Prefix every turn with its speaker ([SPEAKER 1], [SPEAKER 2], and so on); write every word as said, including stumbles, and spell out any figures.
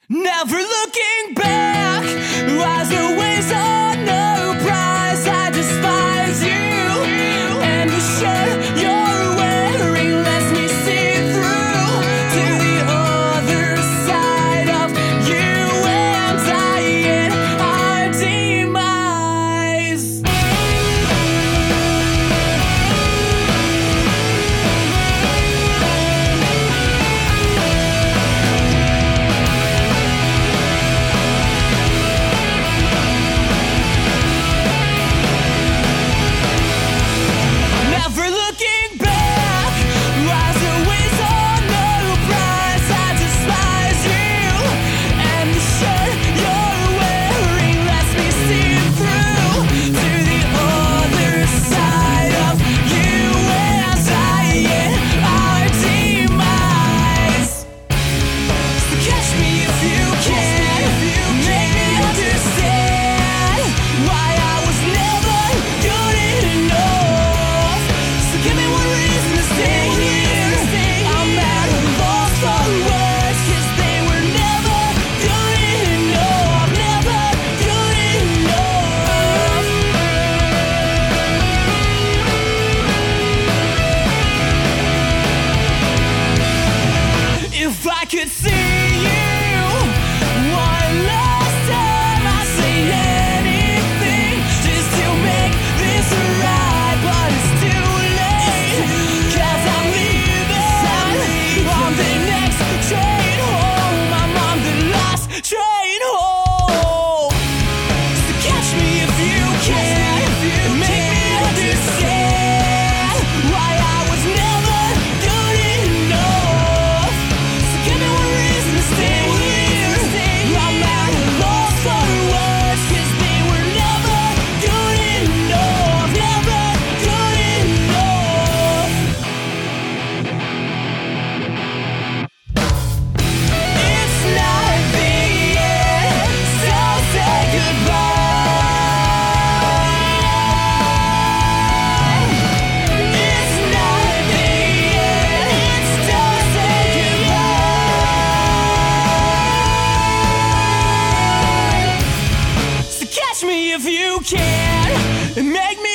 [SPEAKER 1] Never looking back, rise the ways on no prize. I despise you, and the shirt you're wearing lets me see through to the other side of you and I in our demise. Never looking back, rise the ways on no prize. I despise you, and the shirt you're wearing lets me see through to the other side of you and I in our demise. So catch me if you can, make me understand why I was never good enough. So give me one reason to stay here. I'm at a loss for words, 'cause they were never good enough, never good enough. If I could see you one last time, I'd say anything just to make this right. But it's too late, 'cause I'm leaving on the next train home. I'm on the last train home. So catch me if you can, and make me understand why I was never good enough. So give me one reason to stay here. I'm at a loss for words, 'cause they were never good enough, never good enough. It's not the end, so say goodbye. It's not the end, it's just say goodbye. So catch me if you can, and make me